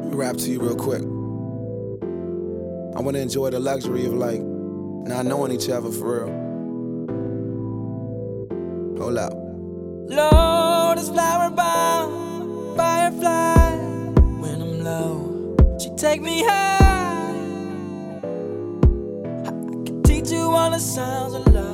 Rap to you real quick. I want to enjoy the luxury of like not knowing each other for real. Hold up. Lord is flower bound, firefly. When I'm low, she take me high. I can teach you all the sounds of love.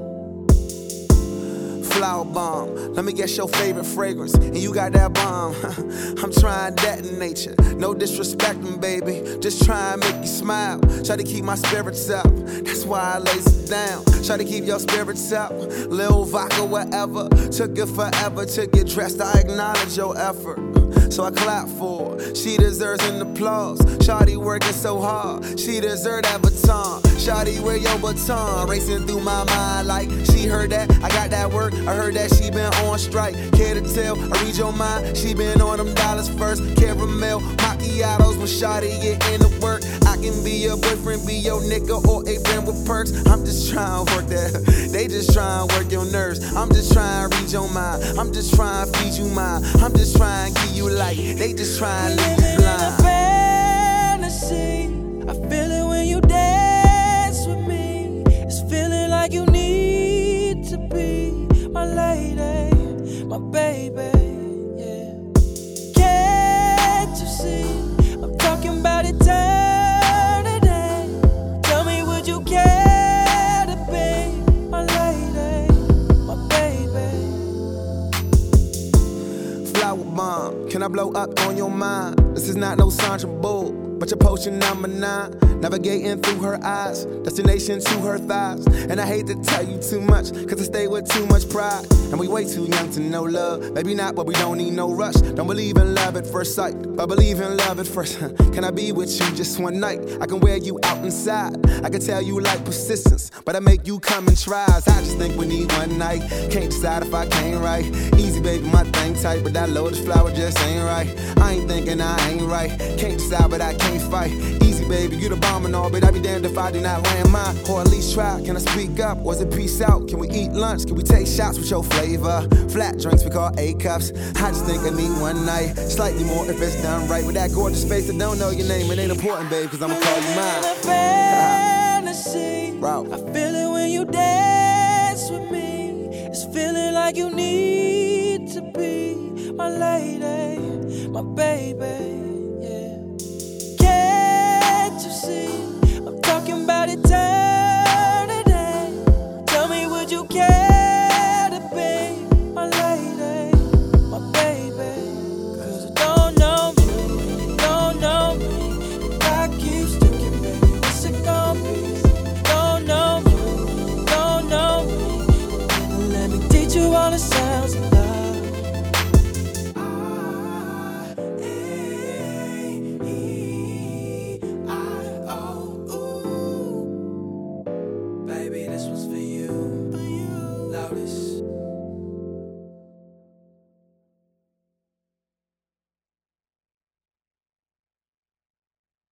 Flower bomb, let me guess your favorite fragrance. And you got that bomb. I'm trying that in nature. No disrespecting, baby. Just try and make you smile. Try to keep my spirits up. That's why I lays it down. Try to keep your spirits up. Lil vodka, whatever. Took it forever to get dressed. I acknowledge your effort. So I clap for her. She deserves an applause. Shawty working so hard. She deserve that baton. Shawty, wear your baton. Racing through my mind like she heard that. I got that work. I heard that she been on strike. Care to tell? I read your mind. She been on them dollars first. Caramel macchiatos when Shawty get into work. I can be your boyfriend, be your nigga, or a friend with perks. I'm just trying to work that. They just trying to work your nerves. I'm just trying to read your mind. I'm just trying to feed you mine. I'm just trying to give you light. They just trying to leave you blind. Fantasy. I feel it when you dance with me. It's feeling like you need to be my lady, my baby. Yeah. Can't you see? I'm talking about eternity. Tell me, would you care to be my lady, my baby? Flower bomb, can I blow up on your mind? This is not no Sandra Bull, but your potion number 9. Navigating through her eyes, destination to her thighs. And I hate to tell you too much, cause I stay with too much pride. And we way too young to know love. Maybe not, but we don't need no rush. Don't believe in love at first sight, but believe in love at first. Can I be with you just one night? I can wear you out inside. I can tell you like persistence, but I make you come in tries. I just think we need one night. Can't decide if I can't right. Easy baby, my thing tight, but that lotus flower just ain't right. I ain't thinking I ain't right. Can't decide, but I can't fight. Easy baby, you the bomb and all, but I'd be damned if I do not land mine. Or at least try. Can I speak up? Was it peace out? Can we eat lunch? Can we take shots with your flavor? Flat drinks we call A-cups. I just think I need one night. Slightly more if it's done right. With that gorgeous face that don't know your name, it ain't important, babe, cause I'ma call you mine. Fantasy. Bro. I feel it when you dance with me. It's feeling like you need to be my lady, my baby. Yeah. Can't you see? I'm talking about eternity. Tell me, would you care to be my lady, my baby? Cause you don't know me, you don't know me. If I keep sticking, baby, what's it gon' be? You don't know me, you don't know me. Let me teach you all the sounds of love. Baby, this was for you. Loudest.